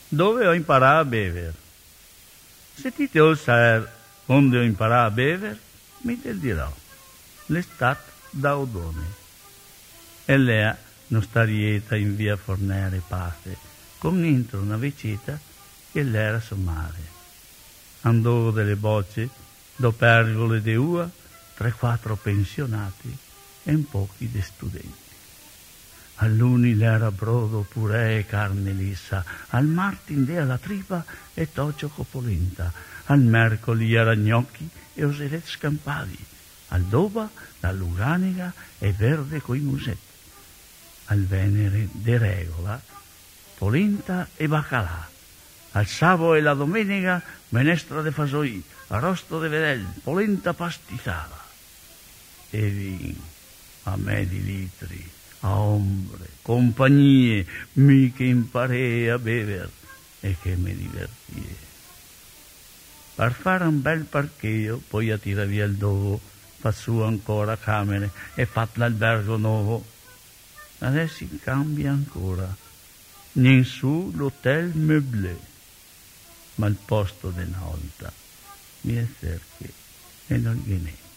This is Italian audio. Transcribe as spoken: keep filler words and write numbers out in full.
dove ho imparato a bere. Se ti devo sapere onde ho imparato a bere, mi te dirò. L'estate da Odone. E lei non sta lieta in via Fornere Pace, con intro una vecita che l'era sommare. Andò delle bocce, do pergole de ua, tre quattro pensionati e un pochi de studenti. All'uni l'era brodo, purè e carne lissa, al Martin dea la tripa e tocio copolenta, al mercoli era gnocchi e oseret scampati, al doba la luganiga e verde coi musetti, al venere de regola, polenta e bacalà, al sabo e la domenica menestra de fasoi, arrosto de vedel, polenta pastizada. E vin a me di litri, a ombre, compagnie, mi che imparei a bever e che mi divertie. Per fare un bel parcheggio, poi a tira via il dovo, fa su ancora camere e fat l'albergo nuovo. Adesso cambia ancora, in su l'hotel meublé, ma il posto di una volta mi è certo e non gliene.